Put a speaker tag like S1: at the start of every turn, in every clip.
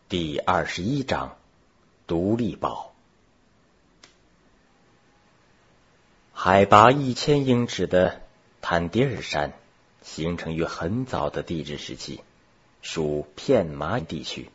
S1: 第21章独立堡。海拔1000英尺的坦迪尔山形成于很早的地质时期，属片马地区。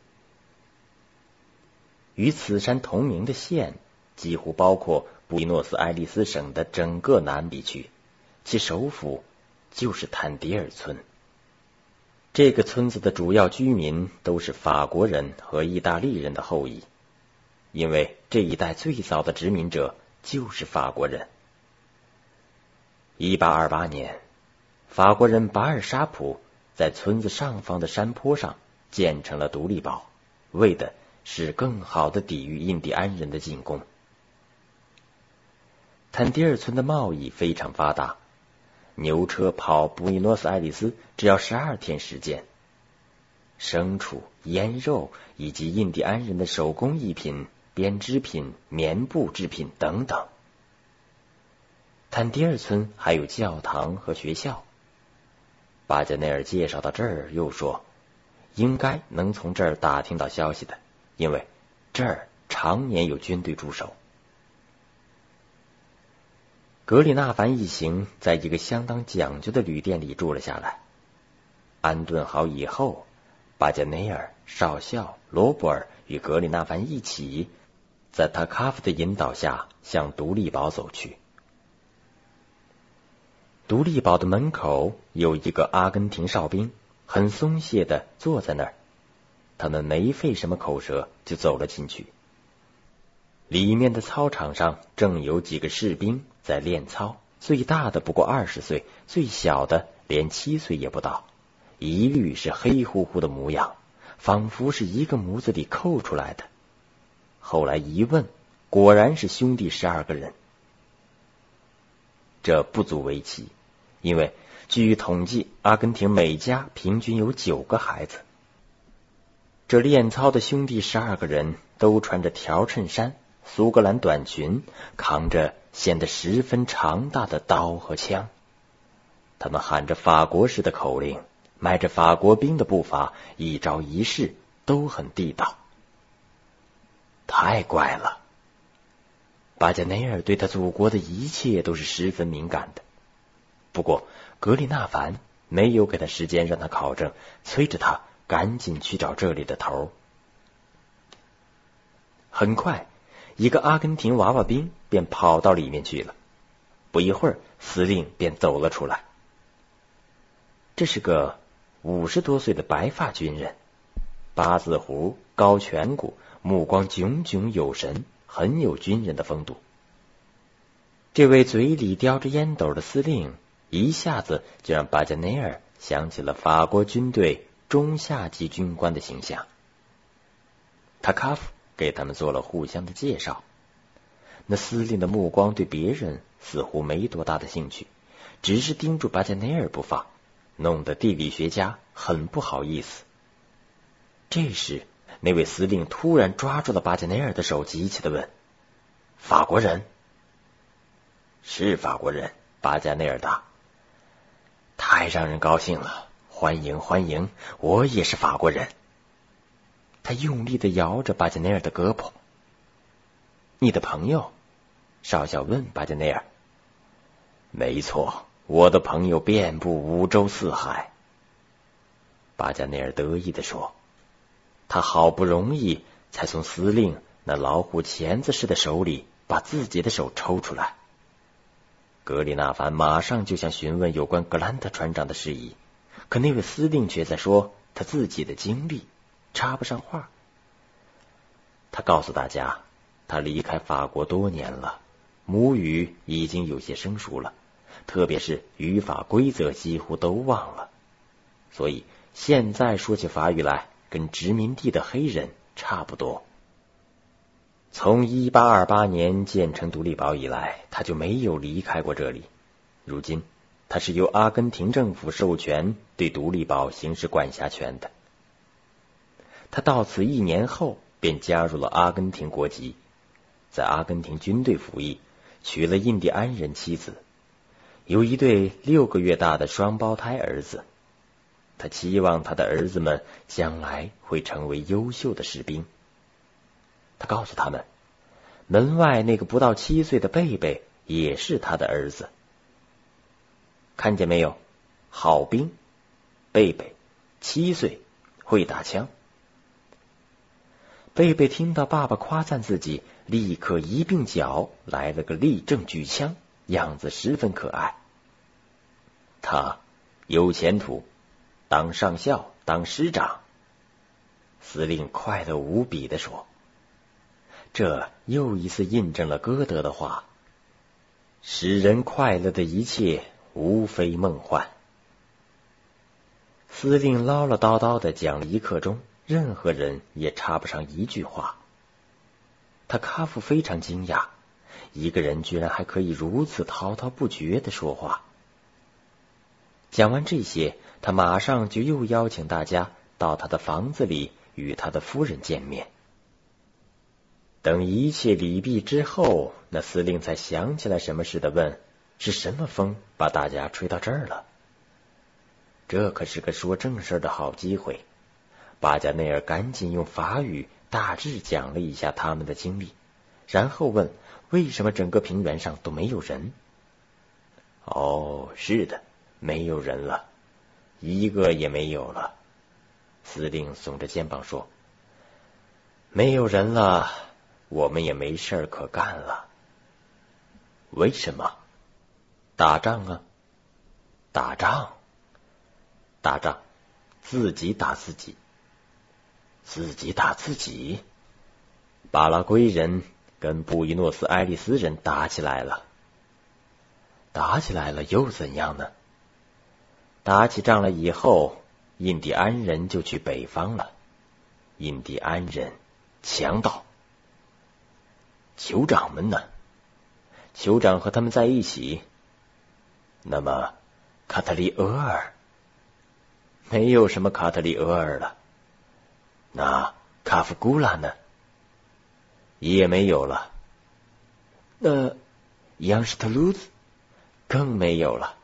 S1: 与此山同名的县几乎包括布宜诺斯艾利斯省的整个南地区，其首府就是坦迪尔村。这个村子的主要居民都是法国人和意大利人的后裔，因为这一带最早的殖民者就是法国人。1828年，法国人巴尔沙普在村子上方的山坡上建成了独立堡，为的是更好地抵御印第安人的进攻。坦迪尔村的贸易非常发达，牛车跑布宜诺斯艾利斯只要12天时间。牲畜、腌肉以及印第安人的手工艺品、编织品、棉布制品等等。坦迪尔村还有教堂和学校。巴加内尔介绍到这儿又说，应该能从这儿打听到消息的，因为这儿常年有军队驻守。格里纳凡一行在一个相当讲究的旅店里住了下来。安顿好以后，巴加内尔、少校罗伯尔与格里纳凡一起在塔卡夫的引导下向独立堡走去。独立堡的门口有一个阿根廷哨兵，很松懈地坐在那儿。他们没费什么口舌就走了进去。里面的操场上正有几个士兵在练操，最大的不过20岁，最小的连7岁也不到，一律是黑乎乎的模样，仿佛是一个模子里扣出来的。后来一问，果然是兄弟12个人。这不足为奇，因为据统计，阿根廷每家平均有9个孩子。这练操的兄弟12个人都穿着条衬衫、苏格兰短裙，扛着显得十分长大的刀和枪。他们喊着法国式的口令，迈着法国兵的步伐，一招一式都很地道。太怪了！巴加内尔对他祖国的一切都是十分敏感的。不过格里纳凡没有给他时间让他考证，催着他赶紧去找这里的头。很快，一个阿根廷娃娃兵便跑到里面去了。不一会儿，司令便走了出来。这是个50多岁的白发军人，八字胡、高颧骨，目光炯炯有神，很有军人的风度。这位嘴里叼着烟斗的司令一下子就让巴加内尔想起了法国军队中下级军官的形象。塔卡夫给他们做了互相的介绍。那司令的目光对别人似乎没多大的兴趣，只是盯住巴加内尔不放，弄得地理学家很不好意思。这时那位司令突然抓住了巴加内尔的手，急切地问：法国人？是法国人，巴加内尔答。太让人高兴了，欢迎欢迎，我也是法国人。他用力地摇着巴加内尔的胳膊。你的朋友？少校问巴加内尔。没错，我的朋友遍布5洲4海。巴加内尔得意地说。他好不容易才从司令那老虎钳子似的手里把自己的手抽出来。格里纳凡马上就想询问有关格兰特船长的事宜，可那位司令却在说他自己的经历，插不上话。他告诉大家，他离开法国多年了，母语已经有些生疏了，特别是语法规则几乎都忘了，所以现在说起法语来跟殖民地的黑人差不多。从1828年建成独立堡以来，他就没有离开过这里。如今他是由阿根廷政府授权对独立堡行使管辖权的。他到此1年后便加入了阿根廷国籍，在阿根廷军队服役，娶了印第安人妻子，有一对6个月大的双胞胎儿子。 他期望他的儿子们将来会成为优秀的士兵。他告诉他们，门外那个不到7岁的贝贝也是他的儿子。看见没有，好兵，贝贝7岁，会打枪。贝贝听到爸爸夸赞自己，立刻一并脚来了个立正举枪，样子十分可爱。他有前途，当上校，当师长。司令快乐无比地说。这又一次印证了歌德的话，使人快乐的一切无非梦幻。司令唠唠叨叨地讲了一刻钟，任何人也插不上一句话。卡夫非常惊讶，一个人居然还可以如此滔滔不绝地说话。讲完这些，他马上就又邀请大家到他的房子里与他的夫人见面。等一切礼毕之后，那司令才想起来什么似的问，是什么风把大家吹到这儿了？这可是个说正事的好机会。巴加内尔赶紧用法语大致讲了一下他们的经历，然后问为什么整个平原上都没有人。哦，是的，没有人了，一个也没有了。司令耸着肩膀说，没有人了，我们也没事儿可干了。为什么？打仗啊。打仗，自己打自己。自己打自己？巴拉圭人跟布宜诺斯艾利斯人打起来了。打起来了又怎样呢？打起仗来以后，印第安人就去北方了。印第安人，强盗。酋长们呢？酋长和他们在一起。那么卡特里俄尔？没有什么卡特里俄尔了。那卡夫古拉呢？也没有了。那扬什特鲁兹更没有了。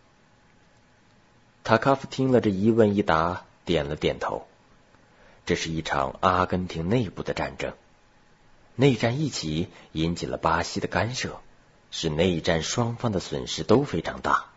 S1: 塔卡夫听了这一问一答，点了点头。这是一场阿根廷内部的战争，内战一起引起了巴西的干涉，使内战双方的损失都非常大。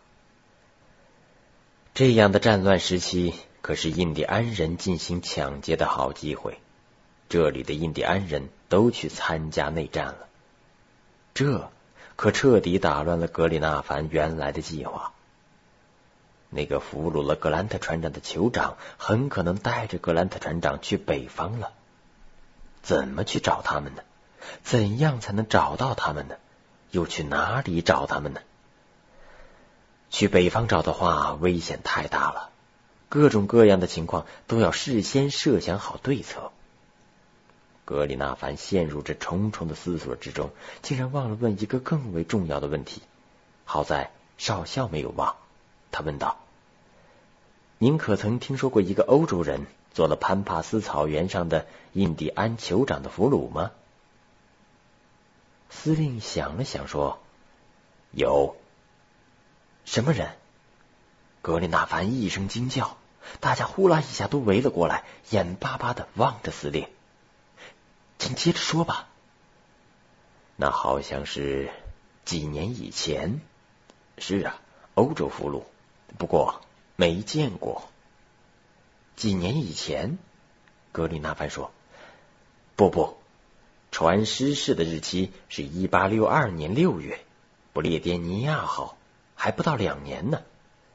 S1: 这样的战乱时期可是印第安人进行抢劫的好机会，这里的印第安人都去参加内战了。这可彻底打乱了格里纳凡原来的计划。那个俘虏了格兰特船长的酋长很可能带着格兰特船长去北方了。怎么去找他们呢？怎样才能找到他们呢？又去哪里找他们呢？去北方找的话，危险太大了，各种各样的情况都要事先设想好对策。格里纳凡陷入这重重的思索之中，竟然忘了问一个更为重要的问题。好在少校没有忘，他问道：您可曾听说过一个欧洲人做了潘帕斯草原上的印第安酋长的俘虏吗？司令想了想说：有。什么人？格里纳凡一声惊叫，大家呼啦一下都围了过来，眼巴巴的望着司令。请接着说吧。那好像是几年以前。是啊，欧洲俘虏，不过没见过。几年以前？格里纳凡说。不，船失事的日期是1862年6月，不列颠尼亚号，还不到2年呢。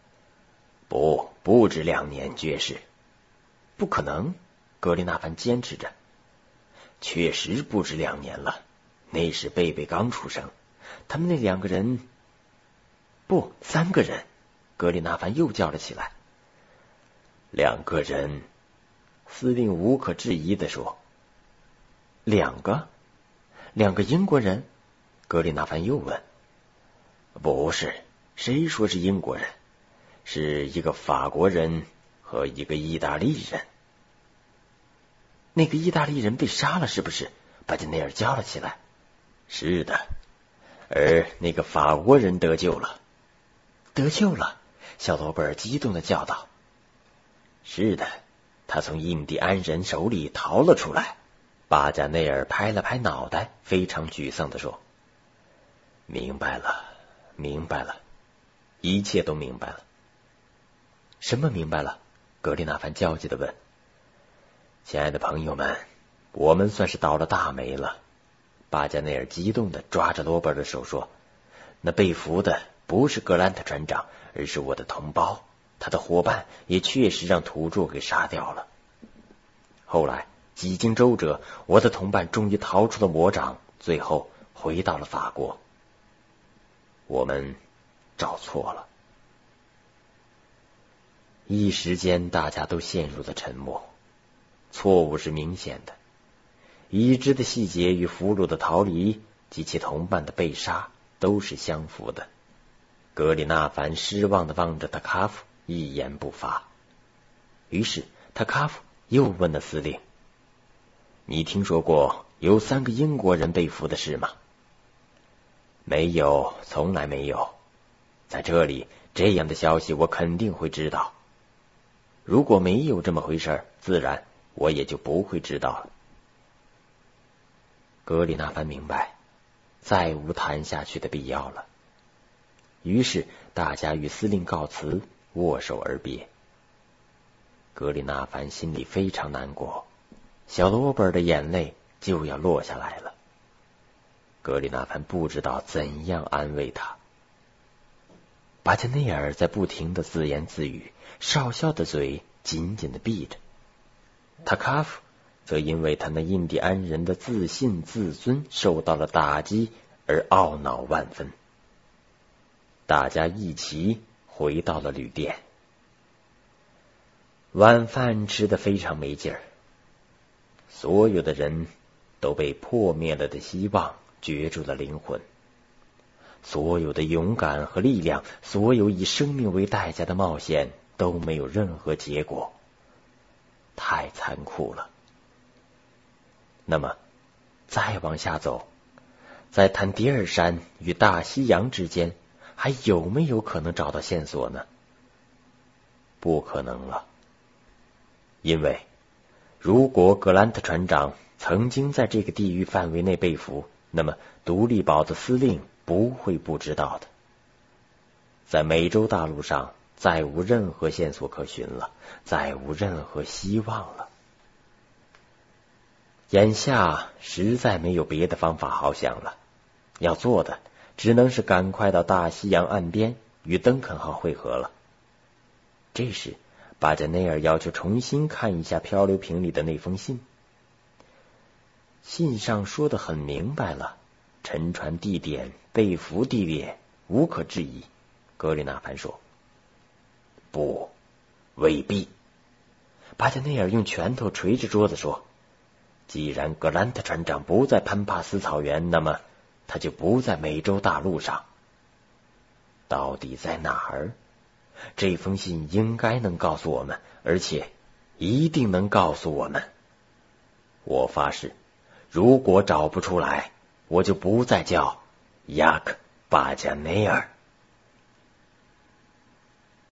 S1: 不止2年，爵士。不可能，格里纳凡坚持着。确实不止2年了，那时贝贝刚出生，他们那2个人，不，3个人，格里纳凡又叫了起来。2个人，司令无可置疑地说。2个英国人？格里纳凡又问。不是，谁说是英国人？是一个法国人和一个意大利人。那个意大利人被杀了是不是？巴金内尔叫了起来。是的，而那个法国人得救了。得救了，小罗贝尔激动地叫道。 是的，他从印第安人手里逃了出来。巴加内尔拍了拍脑袋，非常沮丧地说：明白了，明白了，一切都明白了。什么明白了？格里纳凡焦急地问。亲爱的朋友们，我们算是倒了大霉了。巴加内尔激动地抓着罗伯的手说：那被俘的不是格兰特船长，而是我的同胞，他的伙伴也确实让土著给杀掉了。后来几经周折，我的同伴终于逃出了魔掌，最后回到了法国。我们找错了。一时间大家都陷入了沉默。错误是明显的，已知的细节与俘虏的逃离及其同伴的被杀都是相符的。格里纳凡失望地望着塔卡夫，一言不发。于是塔卡夫又问了司令：你听说过有3个英国人被俘的事吗？没有，从来没有。在这里，这样的消息我肯定会知道。如果没有这么回事，自然我也就不会知道了。格里纳凡明白，再无谈下去的必要了。于是大家与司令告辞，握手而别。格里纳凡心里非常难过，小罗伯的眼泪就要落下来了。格里纳凡不知道怎样安慰他。巴加内尔在不停地自言自语，少校的嘴紧紧地闭着。塔卡夫则因为他那印第安人的自信自尊受到了打击而懊恼万分。大家一起回到了旅店。晚饭吃得非常没劲儿，所有的人都被破灭了的希望攫住了灵魂，所有的勇敢和力量，所有以生命为代价的冒险都没有任何结果，太残酷了。那么再往下走，在坦迪尔山与大西洋之间，还有没有可能找到线索呢？不可能了，因为如果格兰特船长曾经在这个地域范围内被俘，那么独立堡的司令不会不知道的。在美洲大陆上再无任何线索可寻了，再无任何希望了。眼下实在没有别的方法好想了，要做的只能是赶快到大西洋岸边与登肯号会合了。这时巴加内尔要求重新看一下漂流瓶里的那封信。信上说得很明白了，沉船地点、被俘地点无可置疑。格里纳凡说。不，未必。巴加内尔用拳头捶着桌子说，既然格兰特船长不在潘帕斯草原，那么他就不在美洲大陆上。到底在哪儿？这封信应该能告诉我们，而且一定能告诉我们。我发誓，如果找不出来，我就不再叫雅克·巴加内尔。